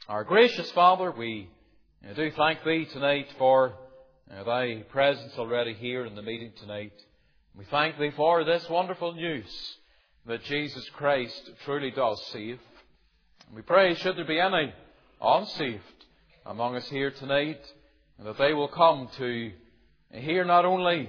Our gracious Father, we do thank Thee tonight for Thy presence already here in the meeting tonight. We thank Thee for this wonderful news that Jesus Christ truly does save. We pray, should there be any unsaved among us here tonight, that they will come to hear not only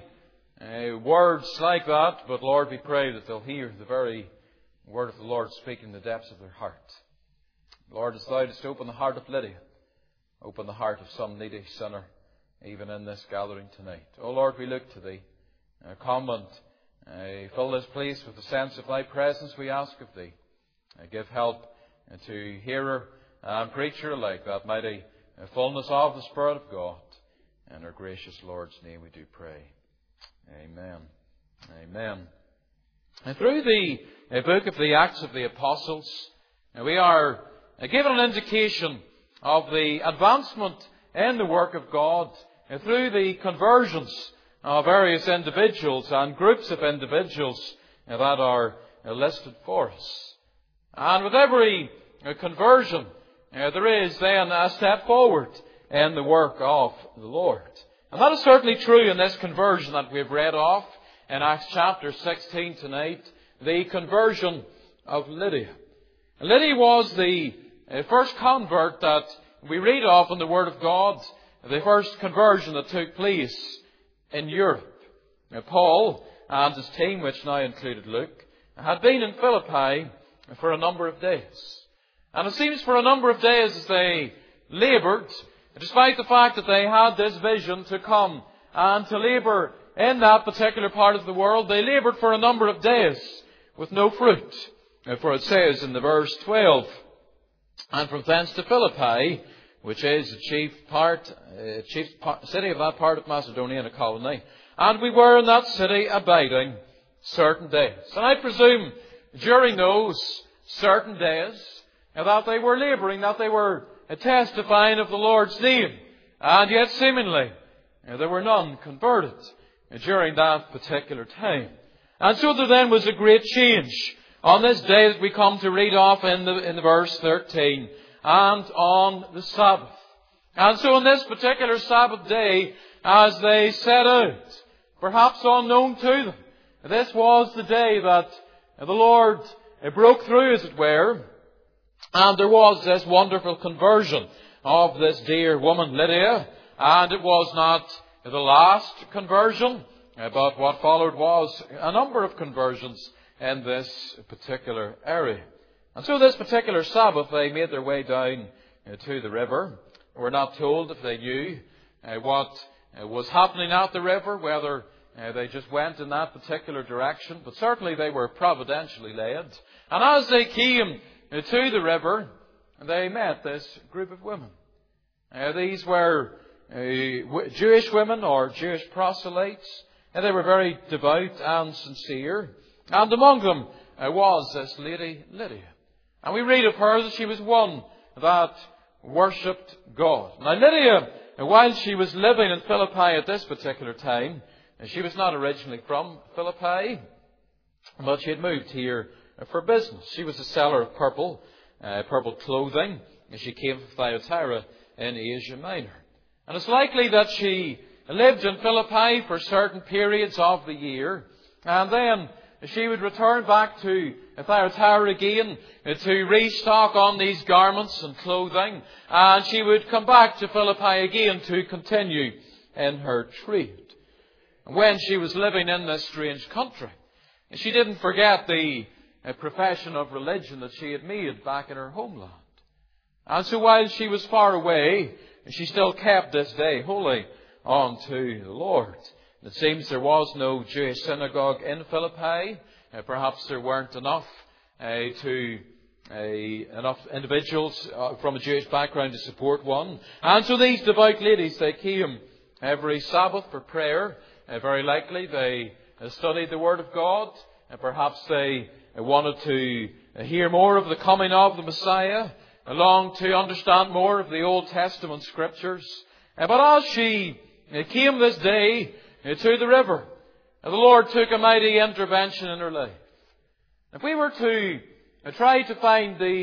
words like that, but Lord, we pray that they'll hear the very word of the Lord speaking in the depths of their heart. Lord, as Thou didst open the heart of Lydia, open the heart of some needy sinner, even in this gathering tonight. Oh Lord, we look to Thee. Come and fill this place with the sense of Thy presence, we ask of Thee. Give help to hearer and preacher alike, that mighty fullness of the Spirit of God. In our gracious Lord's name we do pray. Amen. Amen. And through the book of the Acts of the Apostles, we are given an indication of the advancement in the work of God through the conversions of various individuals and groups of individuals that are listed for us. And with every conversion, there is then a step forward in the work of the Lord. And that is certainly true in this conversion that we've read of in Acts chapter 16 tonight, the conversion of Lydia. Lydia was the first convert that we read of in the Word of God, the first conversion that took place in Europe. Paul and his team, which now included Luke, had been in Philippi for a number of days. And it seems for a number of days as they laboured, despite the fact that they had this vision to come and to labour in that particular part of the world, they laboured for a number of days with no fruit. For it says in the verse 12, and from thence to Philippi, which is the chief city of that part of Macedonia and a colony, and we were in that city abiding certain days. And I presume during those certain days that they were labouring, that they were testifying of the Lord's name, and yet seemingly there were none converted during that particular time. And so there then was a great change on this day that we come to read off in the verse 13, and on the Sabbath. And so on this particular Sabbath day, as they set out, perhaps unknown to them, this was the day that the Lord broke through, as it were, and there was this wonderful conversion of this dear woman, Lydia. And it was not the last conversion, but what followed was a number of conversions in this particular area. And so this particular Sabbath, they made their way down to the river. We're not told if they knew what was happening at the river, whether they just went in that particular direction, but certainly they were providentially led. And as they came to the river, they met this group of women. These were Jewish women or Jewish proselytes, and they were very devout and sincere. And among them was this lady Lydia. And we read of her that she was one that worshipped God. Now Lydia, while she was living in Philippi at this particular time, she was not originally from Philippi, but she had moved here for business. She was a seller of purple clothing, and she came from Thyatira in Asia Minor. And it's likely that she lived in Philippi for certain periods of the year, and then she would return back to Thyatira again to restock on these garments and clothing, and she would come back to Philippi again to continue in her trade. And when she was living in this strange country, she didn't forget the profession of religion that she had made back in her homeland. And so while she was far away, she still kept this day holy unto the Lord. It seems there was no Jewish synagogue in Philippi. Perhaps there weren't enough individuals from a Jewish background to support one. And so these devout ladies, they came every Sabbath for prayer. Very likely they studied the Word of God. Perhaps they wanted to hear more of the coming of the Messiah, longed to understand more of the Old Testament Scriptures. But as she came this day to the river, the Lord took a mighty intervention in her life. If we were to try to find the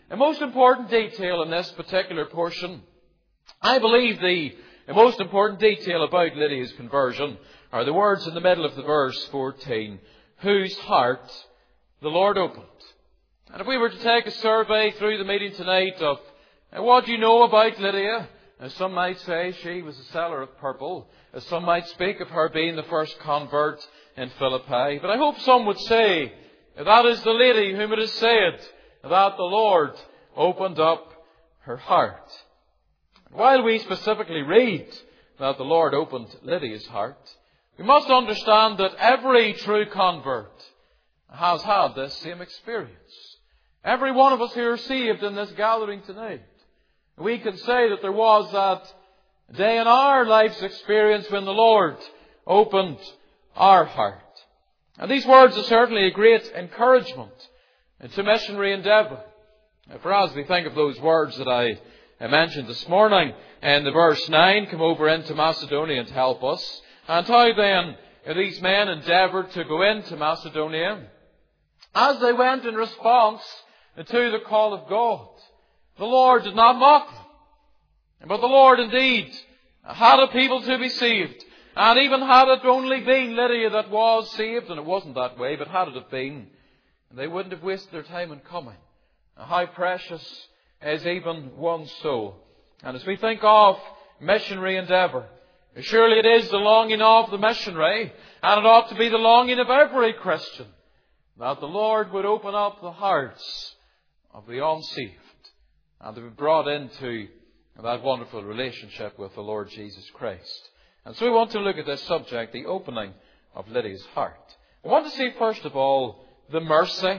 most important detail in this particular portion. I believe the most important detail about Lydia's conversion are the words in the middle of the verse 14, whose heart the Lord opened. And if we were to take a survey through the meeting tonight of what you know about Lydia, as some might say she was a seller of purple, as some might speak of her being the first convert in Philippi, but I hope some would say that is the lady whom it is said that the Lord opened up her heart. While we specifically read that the Lord opened Lydia's heart, we must understand that every true convert has had this same experience. Every one of us who are saved in this gathering tonight, we can say that there was that day in our life's experience when the Lord opened our heart. And these words are certainly a great encouragement to missionary endeavour. For as we think of those words that I mentioned this morning in the verse 9, come over into Macedonia and help us. And how then these men endeavoured to go into Macedonia. As they went in response to the call of God, the Lord did not mock them. But the Lord indeed had a people to be saved. And even had it only been Lydia that was saved, and it wasn't that way, but had it have been, they wouldn't have wasted their time in coming. How precious is even one soul. And as we think of missionary endeavour, surely it is the longing of the missionary, and it ought to be the longing of every Christian, that the Lord would open up the hearts of the unsaved, and to be brought into that wonderful relationship with the Lord Jesus Christ. And so we want to look at this subject, the opening of Lydia's heart. I want to see first of all the mercy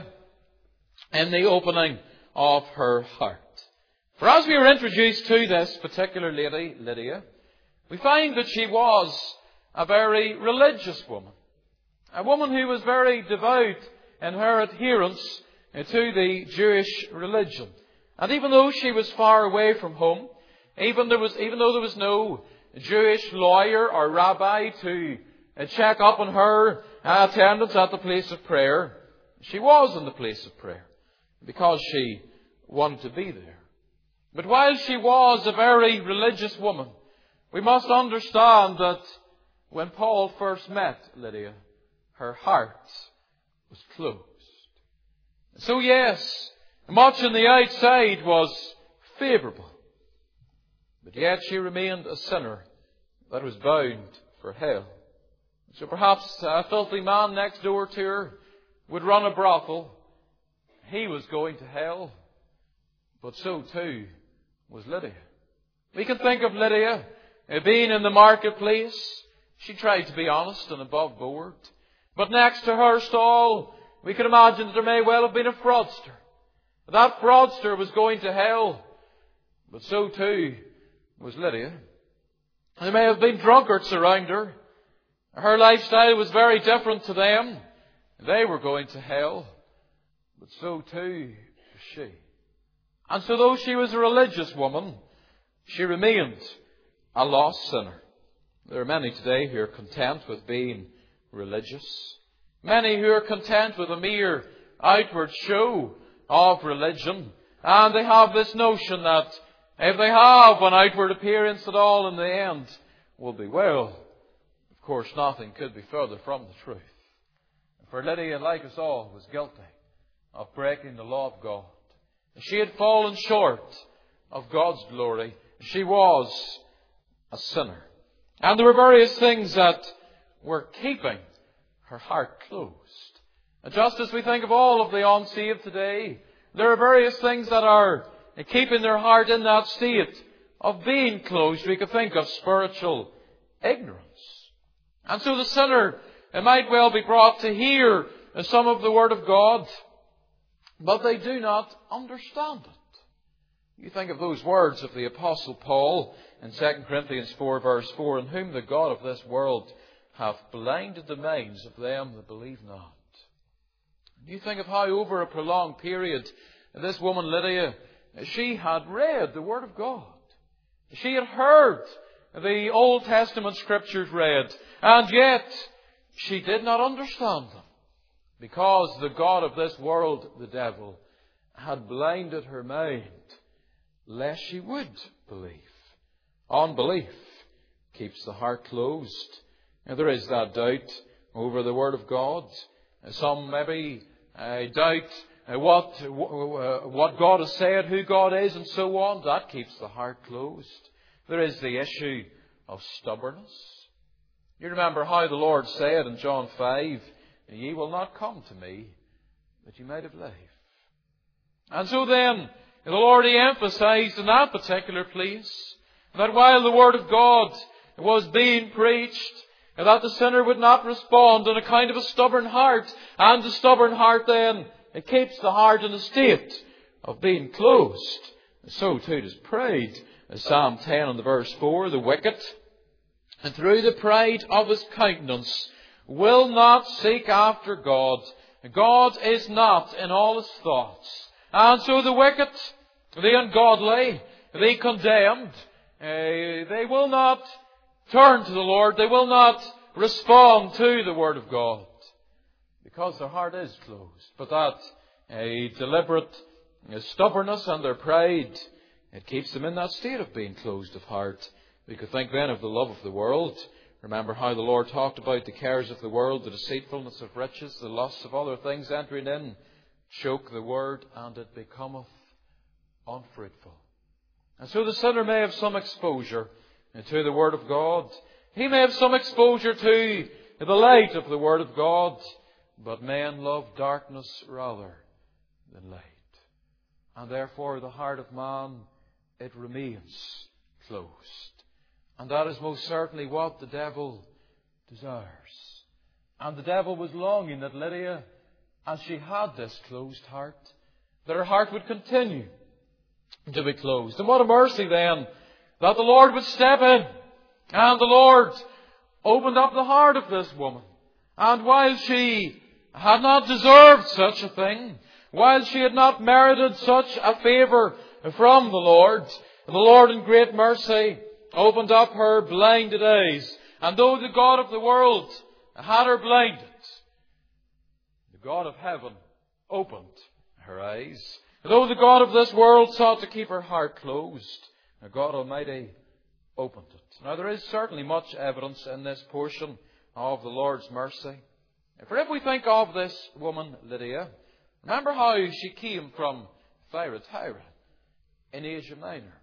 in the opening of her heart. For as we were introduced to this particular lady, Lydia, we find that she was a very religious woman. A woman who was very devout in her adherence to the Jewish religion. And even though she was far away from home, even though there was no Jewish lawyer or rabbi to check up on her attendance at the place of prayer, she was in the place of prayer because she wanted to be there. But while she was a very religious woman, we must understand that when Paul first met Lydia, her heart was closed. So yes, much on the outside was favourable, but yet she remained a sinner that was bound for hell. So perhaps a filthy man next door to her would run a brothel. He was going to hell, but so too was Lydia. We can think of Lydia being in the marketplace. She tried to be honest and above board. But next to her stall, we can imagine that there may well have been a fraudster. That fraudster was going to hell, but so too was Lydia. There may have been drunkards around her. Her lifestyle was very different to them. They were going to hell, but so too was she. And so though she was a religious woman, she remained a lost sinner. There are many today who are content with being religious. Many who are content with a mere outward show of religion. And they have this notion that if they have an outward appearance at all, in the end will be well. Of course, nothing could be further from the truth. For Lydia, like us all, was guilty of breaking the law of God. She had fallen short of God's glory. She was a sinner. And there were various things that were keeping her heart closed. And just as we think of all of the unsaved today, there are various things that are keeping their heart in that state of being closed. We could think of spiritual ignorance. And so the sinner might well be brought to hear some of the Word of God, but they do not understand it. You think of those words of the Apostle Paul in 2 Corinthians 4 verse 4, in whom the God of this world hath blinded the minds of them that believe not. You think of how over a prolonged period this woman Lydia, she had read the Word of God. She had heard the Old Testament Scriptures read, and yet she did not understand them, because the God of this world, the devil, had blinded her mind, lest she would believe. Unbelief keeps the heart closed. Now, there is that doubt over the Word of God. Some maybe doubt what God has said, who God is, and so on. That keeps the heart closed. There is the issue of stubbornness. You remember how the Lord said in John 5, "Ye will not come to me, that ye might have life." And so then, the Lord, He emphasized in that particular place that while the Word of God was being preached, that the sinner would not respond in a kind of a stubborn heart. And the stubborn heart then, it keeps the heart in a state of being closed. So too does pride. Psalm 10 and verse 4, "The wicked, and through the pride of his countenance, will not seek after God. God is not in all his thoughts." And so the wicked, the ungodly, the condemned, they will not turn to the Lord. They will not respond to the Word of God because their heart is closed. But that deliberate stubbornness and their pride, it keeps them in that state of being closed of heart. We could think then of the love of the world. Remember how the Lord talked about the cares of the world, the deceitfulness of riches, the lusts of other things entering in, choke the word, and it becometh unfruitful. And so the sinner may have some exposure to the Word of God. He may have some exposure to the light of the Word of God. But men love darkness rather than light. And therefore the heart of man, it remains closed. And that is most certainly what the devil desires. And the devil was longing that Lydia, as she had this closed heart, that her heart would continue to be closed. And what a mercy then that the Lord would step in. And the Lord opened up the heart of this woman. And while she had not deserved such a thing, while she had not merited such a favour from the Lord in great mercy opened up her blinded eyes. And though the God of the world had her blinded, the God of heaven opened her eyes. Though the God of this world sought to keep her heart closed, God Almighty opened it. Now there is certainly much evidence in this portion of the Lord's mercy. For if we think of this woman, Lydia, remember how she came from Thyatira in Asia Minor.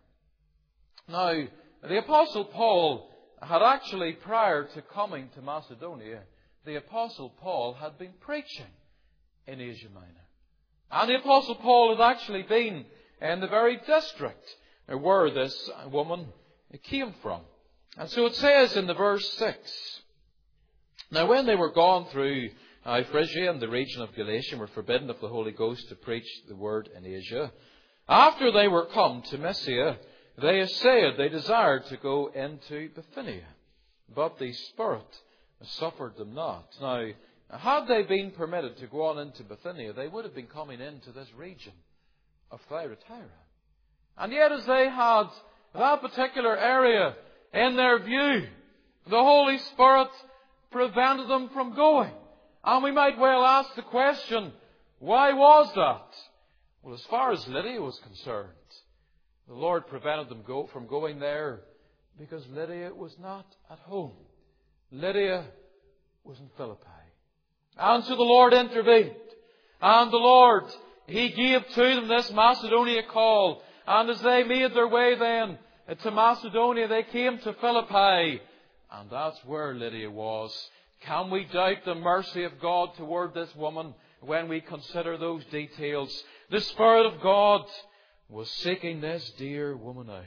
Now, the Apostle Paul had actually, prior to coming to Macedonia, the Apostle Paul had been preaching in Asia Minor. And the Apostle Paul had actually been in the very district where this woman came from. And so it says in the verse 6, "Now when they were gone through Phrygia and the region of Galatia, were forbidden of the Holy Ghost to preach the word in Asia, after they were come to Mysia, they essayed, they desired to go into Bithynia, but the Spirit suffered them not." Now, had they been permitted to go on into Bithynia, they would have been coming into this region of Thyatira. And yet as they had that particular area in their view, the Holy Spirit prevented them from going. And we might well ask the question, why was that? Well, as far as Lydia was concerned, the Lord prevented them from going there because Lydia was not at home. Lydia was in Philippi. And so the Lord intervened. And the Lord, He gave to them this Macedonia call. And as they made their way then to Macedonia, they came to Philippi. And that's where Lydia was. Can we doubt the mercy of God toward this woman when we consider those details? The Spirit of God was seeking this dear woman out.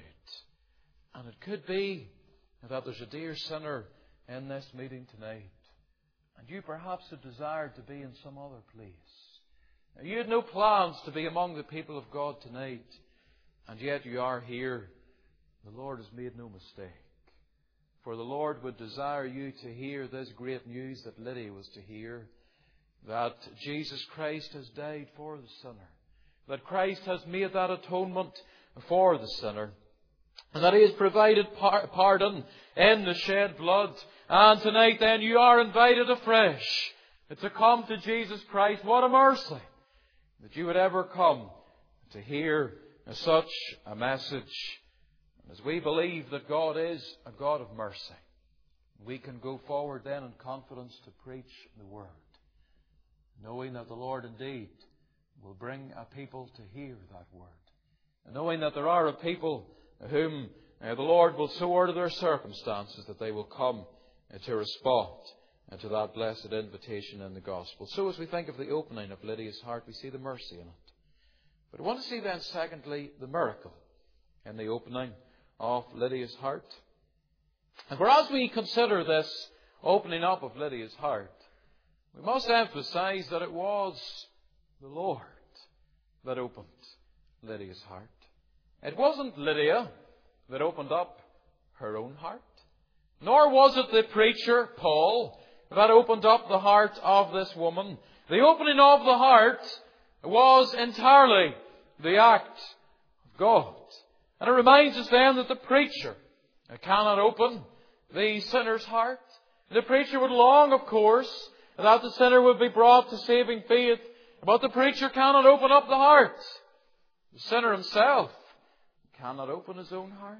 And it could be that there's a dear sinner in this meeting tonight. And you perhaps have desired to be in some other place. Now, you had no plans to be among the people of God tonight. And yet you are here. The Lord has made no mistake. For the Lord would desire you to hear this great news that Lydia was to hear. That Jesus Christ has died for the sinner. That Christ has made that atonement for the sinner. And that He has provided pardon in the shed blood. And tonight then you are invited afresh to come to Jesus Christ. What a mercy that you would ever come to hear such a message. And as we believe that God is a God of mercy, we can go forward then in confidence to preach the Word, knowing that the Lord indeed will bring a people to hear that Word, and knowing that there are a people whom the Lord will so order their circumstances that they will come to respond to that blessed invitation in the gospel. So as we think of the opening of Lydia's heart, we see the mercy in it. But I want to see then, secondly, the miracle in the opening of Lydia's heart. And for as we consider this opening up of Lydia's heart, we must emphasize that it was the Lord that opened Lydia's heart. It wasn't Lydia that opened up her own heart, nor was it the preacher, Paul, that opened up the heart of this woman. The opening of the heart was entirely the act of God. And it reminds us then that the preacher cannot open the sinner's heart. The preacher would long, of course, that the sinner would be brought to saving faith, but the preacher cannot open up the heart. The sinner himself cannot open his own heart.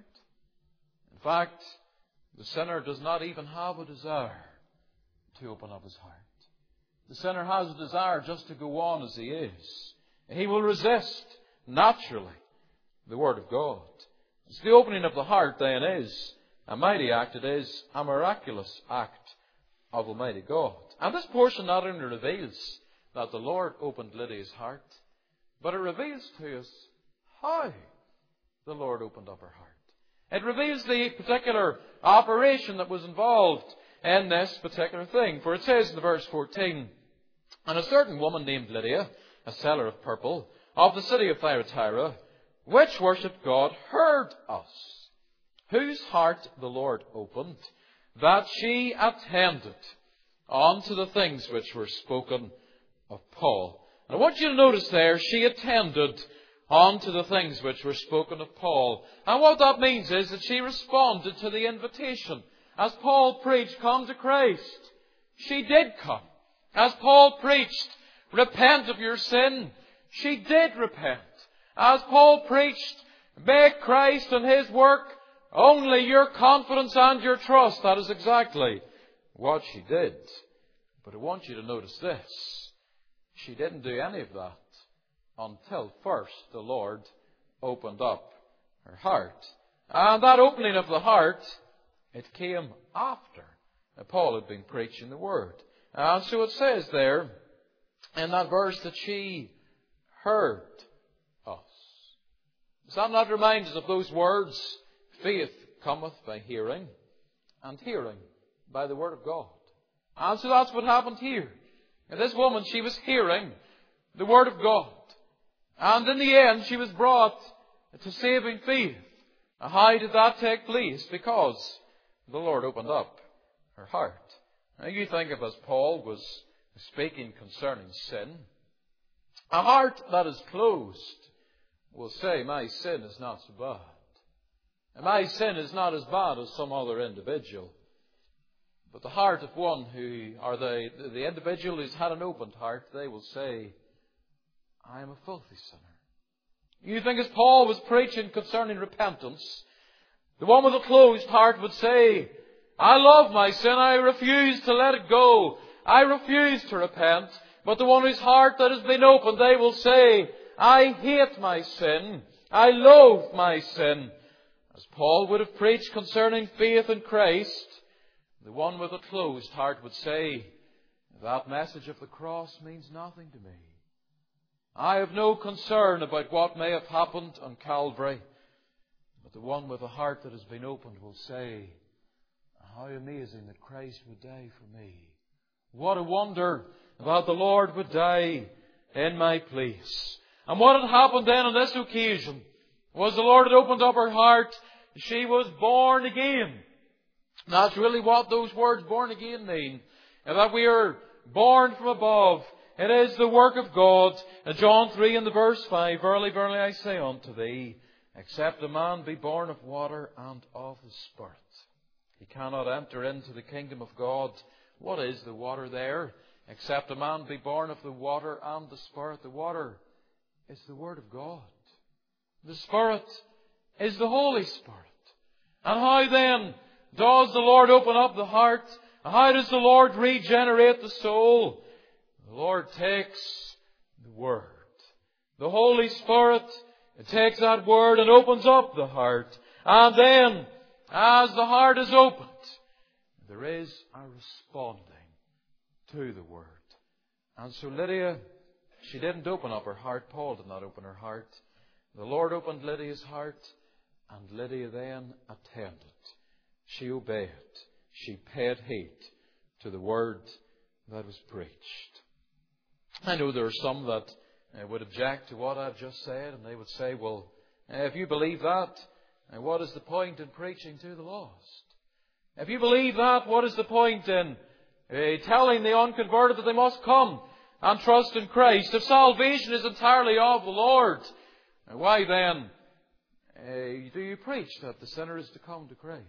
In fact, the sinner does not even have a desire to open up his heart. The sinner has a desire just to go on as he is. He will resist, naturally, the Word of God. So the opening of the heart then is a mighty act. It is a miraculous act of Almighty God. And this portion not only reveals that the Lord opened Lydia's heart, but it reveals to us how the Lord opened up her heart. It reveals the particular operation that was involved in this particular thing. For it says in the verse 14, "And a certain woman named Lydia, a seller of purple, of the city of Thyatira, which worshipped God, heard us, whose heart the Lord opened, that she attended unto the things which were spoken of Paul." And I want you to notice there, she attended unto the things which were spoken of Paul. And what that means is that she responded to the invitation. As Paul preached, "Come to Christ," she did come. As Paul preached, "Repent of your sin," she did repent. As Paul preached, "Make Christ and His work only your confidence and your trust," that is exactly what she did. But I want you to notice this. She didn't do any of that until first the Lord opened up her heart. And that opening of the heart, it came after Paul had been preaching the Word. And so it says there in that verse that she heard us. Does that not remind us of those words? Faith cometh by hearing, and hearing by the Word of God. And so that's what happened here. And this woman, she was hearing the Word of God. And in the end, she was brought to saving faith. Now, how did that take place? Because the Lord opened up her heart. Now, you think of as Paul was speaking concerning sin, a heart that is closed will say, "My sin is not so bad. And my sin is not as bad as some other individual." But the heart of one or the individual who's had an opened heart, they will say, "I am a filthy sinner." You think as Paul was preaching concerning repentance, the one with a closed heart would say, "I love my sin. I refuse to let it go. I refuse to repent." But the one whose heart that has been opened, they will say, "I hate my sin. I loathe my sin." As Paul would have preached concerning faith in Christ, the one with a closed heart would say, "That message of the cross means nothing to me. I have no concern about what may have happened on Calvary." But the one with a heart that has been opened will say, "How amazing that Christ would die for me. What a wonder that the Lord would die in my place." And what had happened then on this occasion was the Lord had opened up her heart. She was born again. That's really what those words born again mean. And that we are born from above. It is the work of God. In John 3 in the verse 5, "Verily, verily, I say unto thee, except a man be born of water and of the Spirit, he cannot enter into the kingdom of God." What is the water there? Except a man be born of the water and the Spirit. The water is the Word of God. The Spirit is the Holy Spirit. And how then does the Lord open up the heart? How does the Lord regenerate the soul? The Lord takes the Word. The Holy Spirit takes that Word and opens up the heart. And then, as the heart is opened, there is a responding to the Word. And so Lydia, she didn't open up her heart. Paul did not open her heart. The Lord opened Lydia's heart, and Lydia then attended. She obeyed. She paid heed to the Word that was preached. I know there are some that would object to what I've just said, and they would say, well, if you believe that, what is the point in preaching to the lost? If you believe that, what is the point in telling the unconverted that they must come and trust in Christ? If salvation is entirely of the Lord, why then do you preach that the sinner is to come to Christ?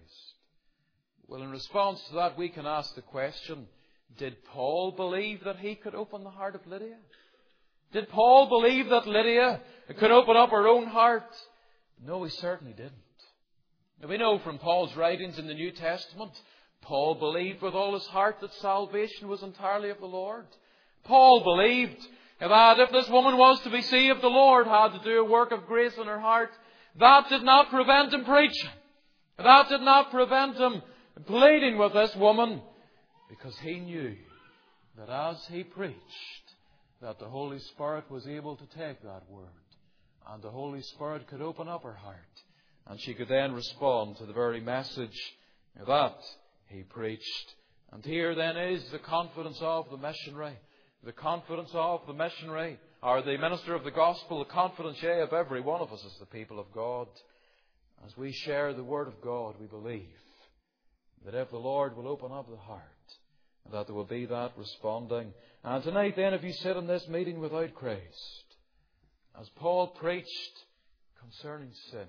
Well, in response to that, we can ask the question, did Paul believe that he could open the heart of Lydia? Did Paul believe that Lydia could open up her own heart? No, he certainly didn't. Now, we know from Paul's writings in the New Testament, Paul believed with all his heart that salvation was entirely of the Lord. Paul believed that if this woman was to be saved, the Lord had to do a work of grace in her heart. That did not prevent him preaching. That did not prevent him pleading with this woman, because he knew that as he preached, that the Holy Spirit was able to take that word, and the Holy Spirit could open up her heart, and she could then respond to the very message that he preached. And here then is the confidence of the missionary. The confidence of the missionary, or the minister of the gospel, the confidence, of every one of us as the people of God. As we share the Word of God, we believe that if the Lord will open up the heart, that there will be that responding. And tonight then, if you sit in this meeting without Christ, as Paul preached concerning sin,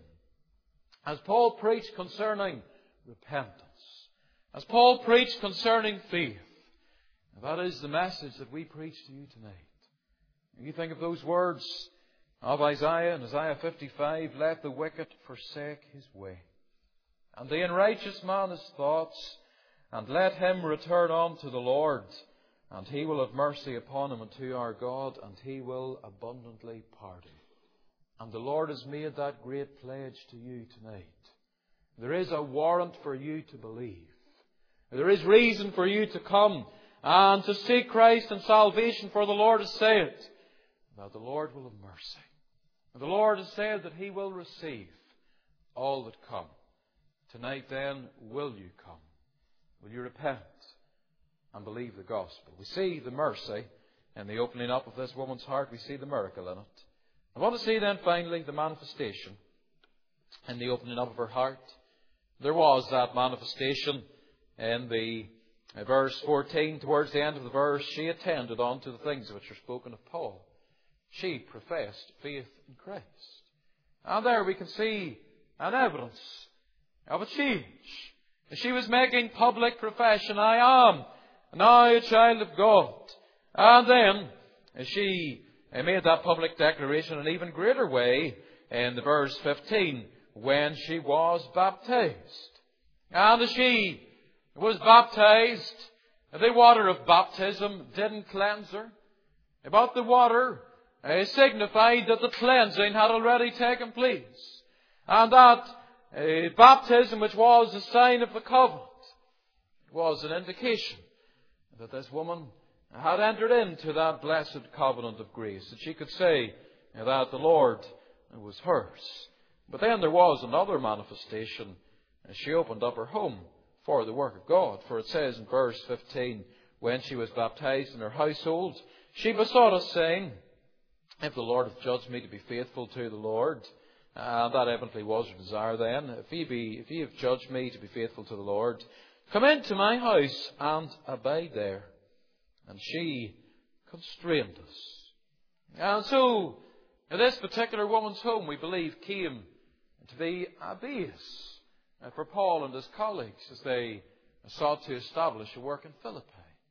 as Paul preached concerning repentance, as Paul preached concerning faith, that is the message that we preach to you tonight. And you think of those words of Isaiah in Isaiah 55, let the wicked forsake his way, and the unrighteous man his thoughts, and let him return unto the Lord, and he will have mercy upon him, and to our God, and he will abundantly pardon. And the Lord has made that great pledge to you tonight. There is a warrant for you to believe. There is reason for you to come and to seek Christ and salvation, for the Lord has said that the Lord will have mercy. And the Lord has said that he will receive all that come. Tonight then, will you come? Will you repent and believe the gospel? We see the mercy in the opening up of this woman's heart. We see the miracle in it. I want to see then finally the manifestation in the opening up of her heart. There was that manifestation in the verse 14, towards the end of the verse. She attended on to the things which are spoken of Paul. She professed faith in Christ. And there we can see an evidence of a change. She was making public profession, I am now a child of God. And then she made that public declaration in an even greater way in the verse 15, when she was baptized. And as she was baptized, the water of baptism didn't cleanse her, but the water signified that the cleansing had already taken place, and that baptism, which was a sign of the covenant, was an indication that this woman had entered into that blessed covenant of grace, that she could say that the Lord was hers. But then there was another manifestation as she opened up her home for the work of God. For it says in verse 15, when she was baptized in her household, she besought us, saying, if the Lord hath judged me to be faithful to the Lord, and that evidently was her desire then, if ye have judged me to be faithful to the Lord, come into my house and abide there. And she constrained us. And so, this particular woman's home, we believe, came to be a base for Paul and his colleagues as they sought to establish a work in Philippi.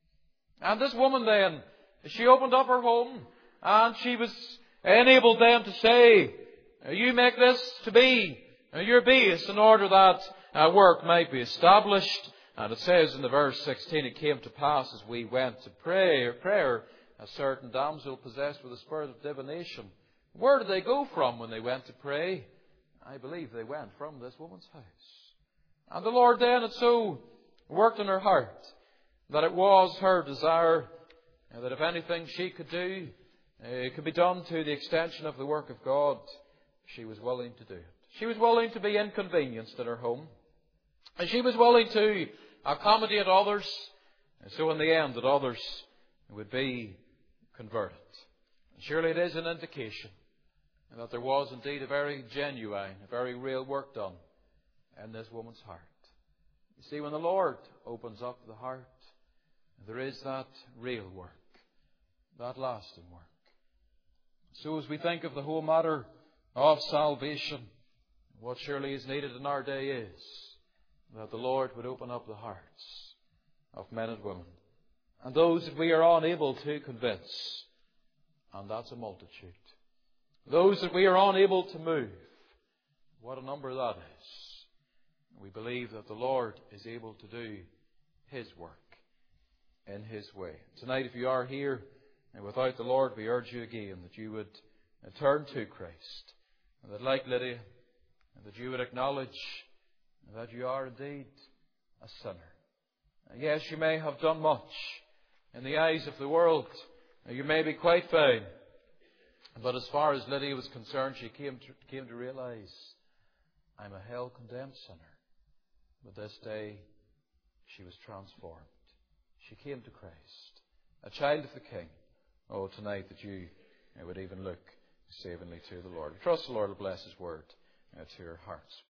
And this woman then, she opened up her home, and she was enabled then to say You make this to be your base in order that work might be established. And it says in the verse 16, it came to pass as we went to prayer, a certain damsel possessed with a spirit of divination. Where did they go from when they went to pray? I believe they went from this woman's house. And the Lord then had so worked in her heart that it was her desire that if anything she could do, it could be done to the extension of the work of God. She was willing to do it. She was willing to be inconvenienced in her home. And she was willing to accommodate others, and so in the end that others would be converted. And surely it is an indication that there was indeed a very genuine, a very real work done in this woman's heart. You see, when the Lord opens up the heart, there is that real work, that lasting work. So as we think of the whole matter of salvation, what surely is needed in our day is that the Lord would open up the hearts of men and women, and those that we are unable to convince, and that's a multitude. Those that we are unable to move, what a number that is. We believe that the Lord is able to do His work in His way. Tonight, if you are here and without the Lord, we urge you again that you would turn to Christ, and that like Lydia, and that you would acknowledge that you are indeed a sinner. And yes, you may have done much in the eyes of the world. You may be quite fine. But as far as Lydia was concerned, she came to realize, I'm a hell-condemned sinner. But this day, she was transformed. She came to Christ, a child of the King. Oh, tonight that you would even look savingly to the Lord. We trust the Lord will bless His word to your hearts.